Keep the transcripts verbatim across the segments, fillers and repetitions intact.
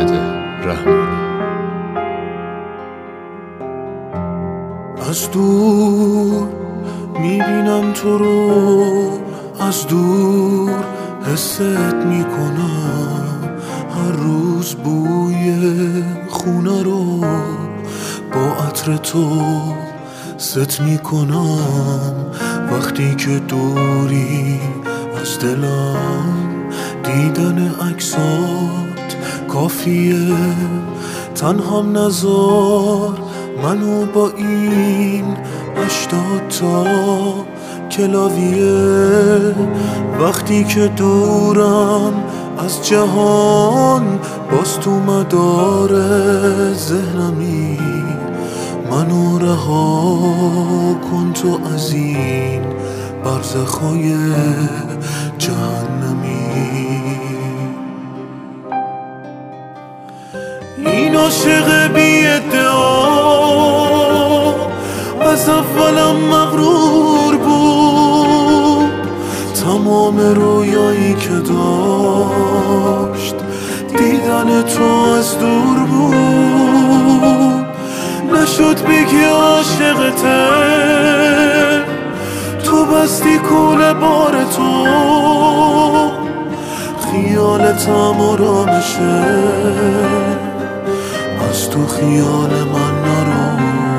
محمد رحمانی. از دور میبینم تو رو، از دور حست میکنم، هر روز بوی خونه رو با عطر تو ست میکنم. وقتی که دوری از دلم، دیدن عکسات کافیه. تنهام نذار منو با این هشتاد تا کلاویه. وقتی که دورم از جهان، باز تو مدار ذهنمی. منو رها کن تو از این برزخای جهنمی. این عاشق بی ادعا از اولم مغرور بود. تمام رویایی که داشت دیدن تو از دور بود. نشد بگی عاشقته، تو بستی کوله بار تو. خیالتم آرامشه، از تو خیال من نرو.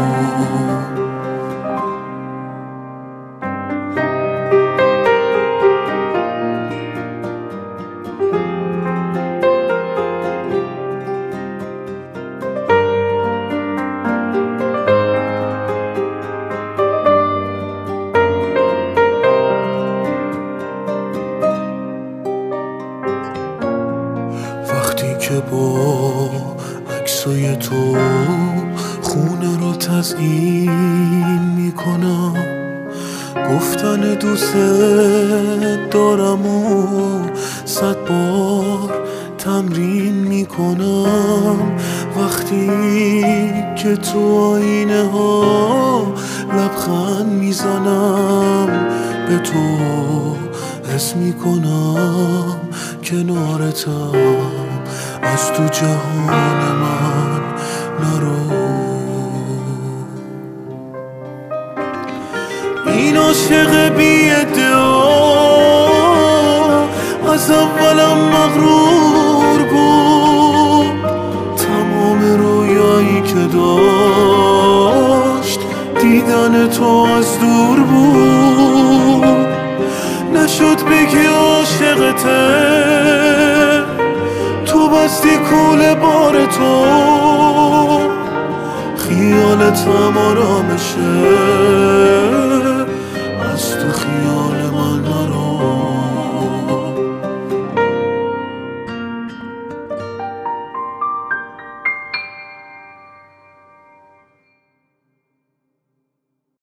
وقتی که با عکسای تو خونه رو تزیین میکنم، گفتن دوست دارم و صد بار تمرین میکنم. وقتی که تو آینه ها لبخند میزنم، به تو حس میکنم کنارتم، از تو جهان من نرو. این عاشق بی ادعا از اولم مغرور بود. تمام رویایی که داشت دیدن تو از دور بود. نشد بگی عاشقته، تو بستی کوله بار تو. خیالتم آرامشه،